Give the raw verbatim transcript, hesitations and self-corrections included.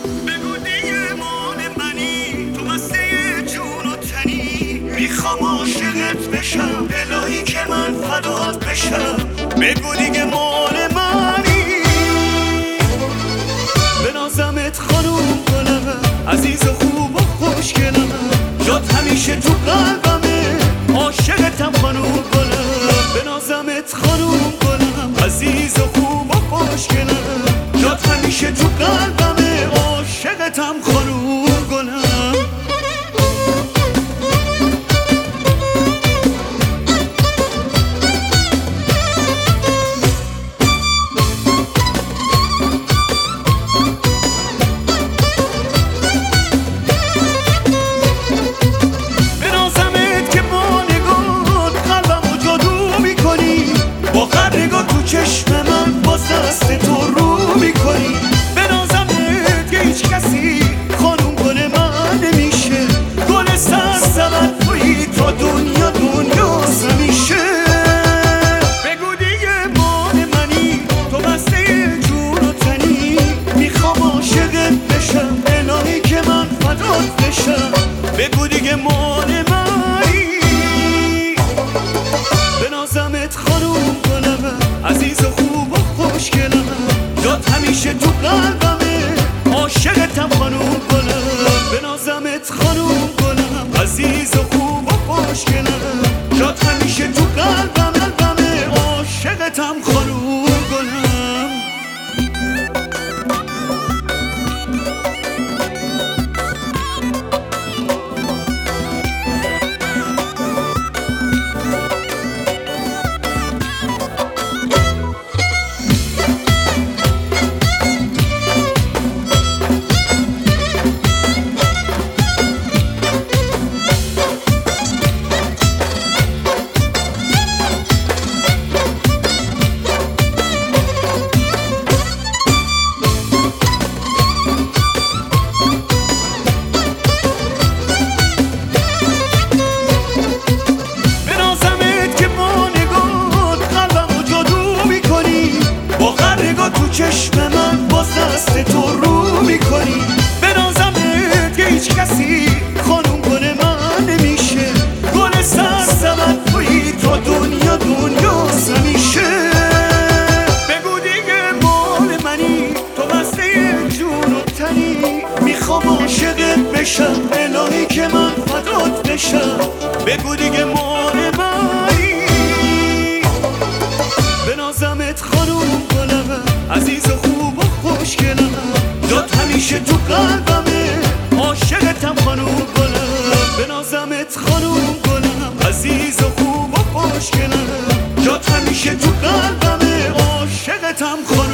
بگو دیگه مال منی، تو مسته جون و تنی. میخوام عاشقت بشم الهی که من فدات بشم. بگو دیگه مال منی، بنازمت خانوم گلم، عزیز و خوب و خوشگلم. جات همیشه تو قلبمه، عاشقتم خانوم گلم. بنازمت خانوم گلم، عزیز و خوب و خوشگلم. جات همیشه تو قلبمه، عاشقتم خانوم گلم. چشم من با دست تو رو میکنی. بنازمت یه هیچ کسی خانوم گل من نمیشه. گل سرسبد تویی تا دنیا دنیا همیشه. بگو دیگه مال منی، تو مسته جون و تنی. میخوام عاشقت بشم الهی که من فدات بشم. بگو دیگه مال منی، بنازمت خانوم گلم، عزیز و خوب و خوشگلم. جات همیشه تو قلبمه، عاشقتم خانوم گلم. بنازمت خانوم گلم، عزیز و خوب و خوشگلم. جات همیشه تو قلبمه، عاشقتم خانوم گلم. چشم من با دست تو رو میکنی. بنازمت یه هیچ کسی خانوم گل من نمیشه. گل سرسبد تویی تا دنیا دنیا همیشه. بگو دیگه مال منی، تو مسته جون و تنی. میخوام عاشقت بشم الهی که من فدات بشم. بگو دیگه مال منی، بنازمت خانوم گلم، عزیز و خوب و خوشگلم. جات همیشه تو قلبمه، عاشقتم خانوم گلم. بنازمت خانوم گلم، عزیز و خوب و خوشگلم. جات همیشه تو قلبمه، عاشقتم خانوم